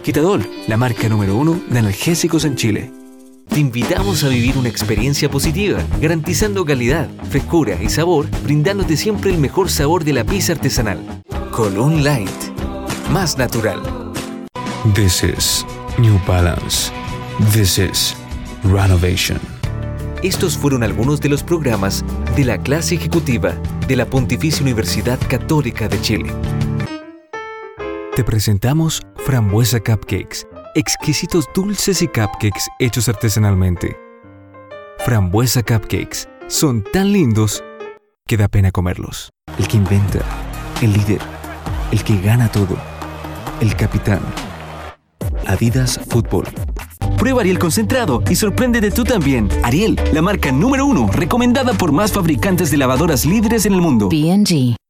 Quitadol, la marca número 1 de analgésicos en Chile. Te invitamos a vivir una experiencia positiva, garantizando calidad, frescura y sabor, brindándote siempre el mejor sabor de la pizza artesanal. Colón Light, más natural. This is New Balance. This is Renovation. Estos fueron algunos de los programas de la clase ejecutiva de la Pontificia Universidad Católica de Chile. Te presentamos Frambuesa Cupcakes, exquisitos dulces y cupcakes hechos artesanalmente. Frambuesa Cupcakes son tan lindos que da pena comerlos. El que inventa, el líder, el que gana todo, el capitán. Adidas Fútbol. Prueba Ariel concentrado y sorpréndete tú también. Ariel, la marca número 1, recomendada por más fabricantes de lavadoras líderes en el mundo. B&G.